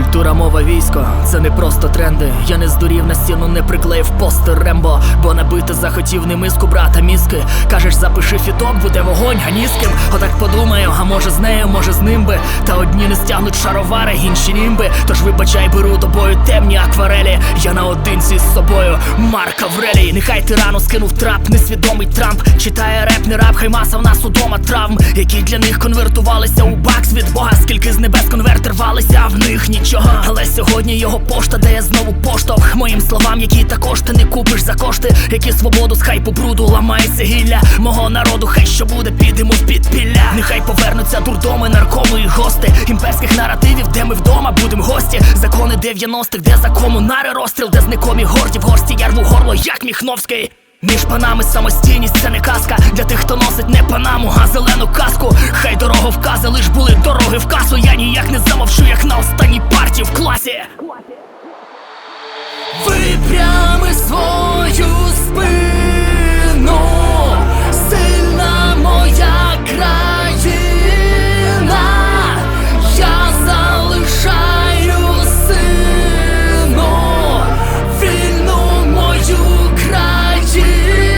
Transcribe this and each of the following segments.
Культура, мова, військо – це не просто тренди. Я не здурів, на стіну не приклеїв постер Рембо, бо набити захотів не миску, брата, мізки. Кажеш, запиши фіток, буде вогонь, а ні з ким. Отак подумаю, а може з нею, може з ним би. Та одні не стягнуть шаровари, інші німби. Тож вибачай, беру до бою темні акварелі. Я наодинці з собою, Марк Аврелій. Нехай тирану скинув трап, несвідомий Трамп. Читає реп, не рап, хай маса в нас удома травм, які для них конвертувалися у бакс від Бога. Скільки з небес конверти рвалися, а в них нічого. Але сьогодні його пошта дає знову поштовх моїм словам, які також ти не купиш за кошти. Які свободу з хайпу бруду ламається гілля мого народу, хай що буде, підемо в підпілля. Нехай повернуться дурдоми, наркоми і гости імперських наративів, де ми вдома будем гості. Закони 90-х, де за комунари розстріл, де знакомі горді в горсті, я рву горло, як Міхновський. Між панами самостійність – це не казка для тих, хто носить не панаму, а зелену каску. Хай дороговкази лиш були дороги в касу. Я ніяк не замовчу, як на останній парті в класі. Випрями свою спину, сильна моя країна. Я залишаю сину вільну мою країну.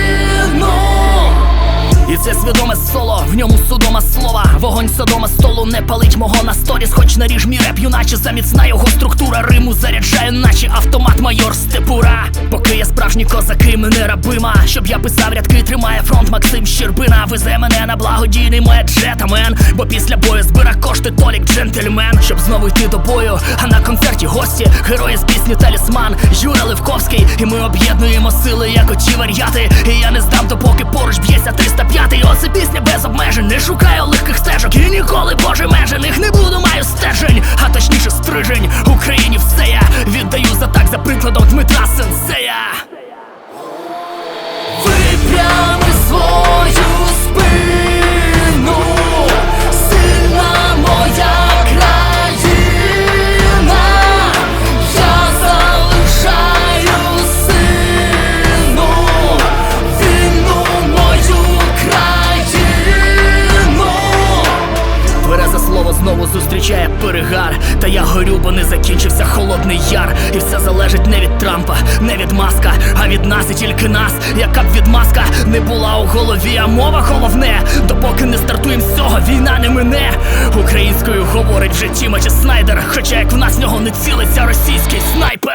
І це свідоме соло, в ньому судома слова. Вогонь Содома столу не палить мого на сторіс. Хоч наріж мій реп, юначе заміцна його структура. Риму заряджає, наче автомат майор Степура. Поки я справжній козак і мене рабима, щоб я писав рядки, тримає фронт Максим Щербина. Везе мене на благодійний моє джетамен, бо після бою збира кошти Толік джентльмен. Щоб знову йти до бою, а на концерті гості герої з пісні «Талісман» Юра Левковський. І ми об'єднуємо сили, як оті вар'яти. І я не здам, допоки поруч б'ється 305-й. Оце пісня без обмежень, не шукаю легких стежок. І ніколи, Боже, межених не буду, маю стержень, а точніше стрижень. Україні все я віддаю за так, за прикладом Дмитра Сенсея. Випрями свою спину, сильна моя країна. Я залишаю сину вільну мою країну. Тверезе слово знову зустрічає перегар. Та я горю, бо не закінчився Холодний Яр. І все залежить не від Трампа, не від Маска, а від нас і тільки нас. Яка б відмазка не була у голові, а мова головне. Допоки не стартуєм з цього, війна не мине. Українською говорить вже Тімоті Снайдер, хоча як в нас в нього не цілиться російський снайпер.